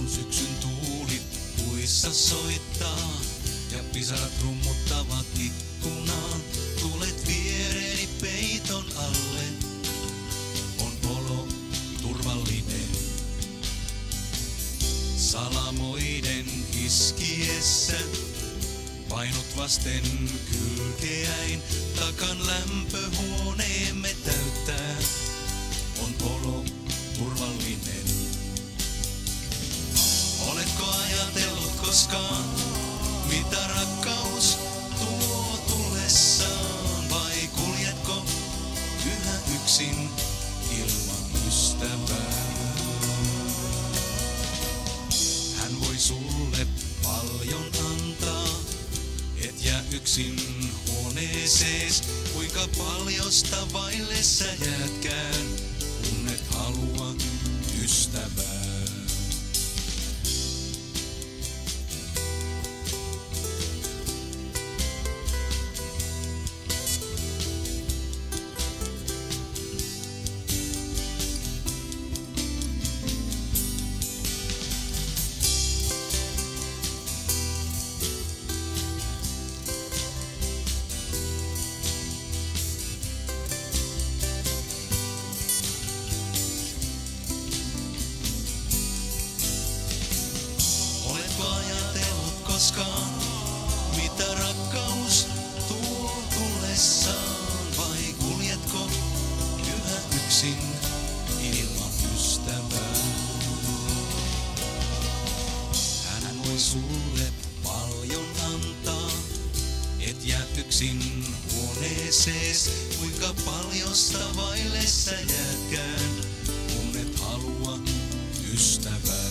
syksyn tuuli puissa soittaa ja pisarat rummuttavat ikkunaan. Tulet viereeni peiton alle, on olo turvallinen. Salamoiden iskiessä painut vasten kylkeäin, takan lämpöhuoneemme täyttää, on olo turvallinen. Oletko ajatellut koskaan, mitä rakkaus tuo tullessaan, vai kuljetko yhä yksin ilman ystävää? Hän voi sulle paljon antaa, et jää yksin huoneesees. Kuinka paljosta vaille sä jäätkään, kun et halua ystävää. Koskaan, mitä rakkaus tuo tullessaan, vai kuljetko yhä yksin ilman ystävää? Hän voi sulle paljon antaa, et jää yksin huoneesees. Kuinka paljosta vaille sä jäätkään, kun et halua ystävää?